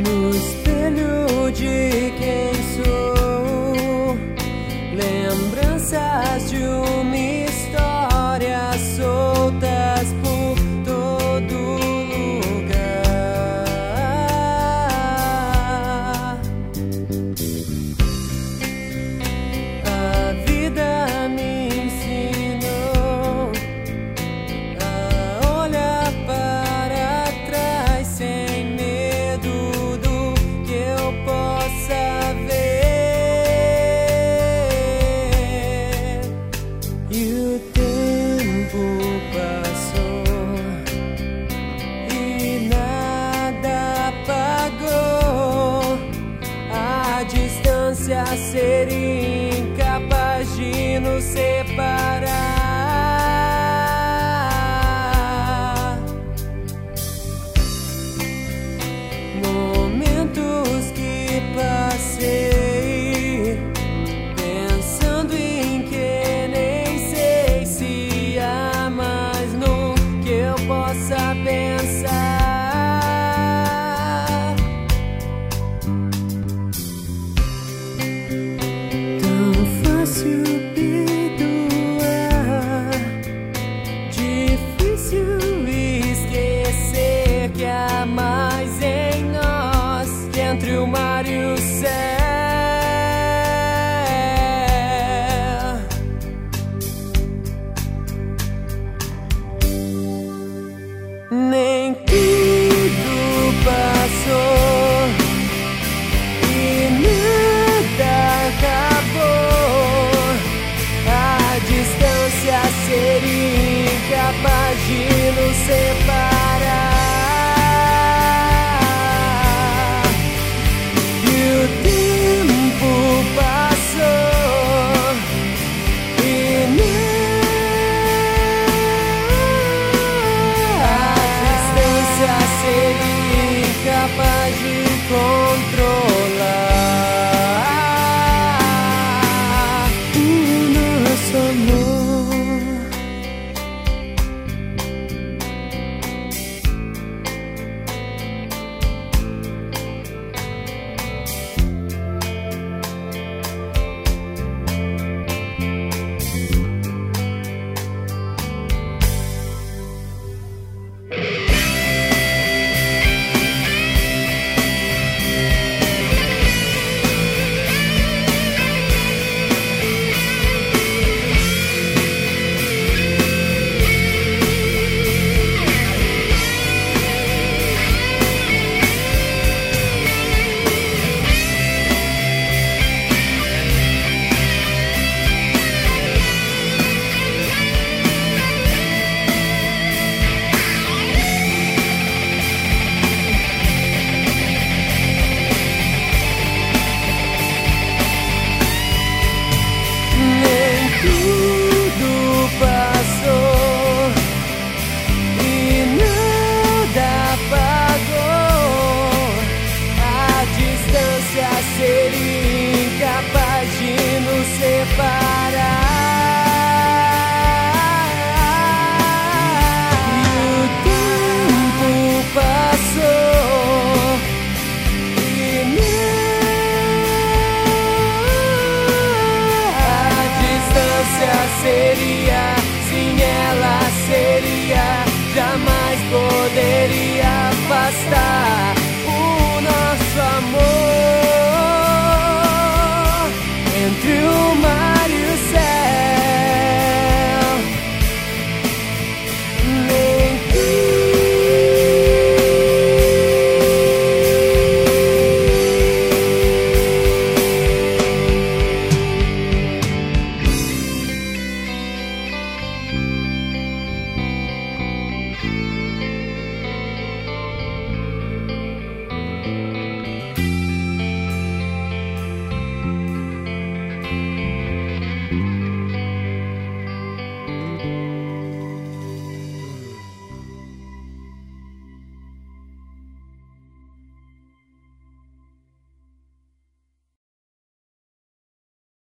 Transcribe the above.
no espelho de quem sou, lembranças de uma história soltas por todo lugar. A vida me ensinou a olhar para trás sem medo do que eu possa ver. E o tempo passou e nada apagou a distância seria incapaz de nos separar. Momentos que passei pensando em que nem sei se há mais no que eu possa pensar. Tão fácil perdoar, difícil esquecer que há mais em nós que entre o mar e o céu. Nem tudo passou e nada acabou. A distância seria incapaz de nos separar.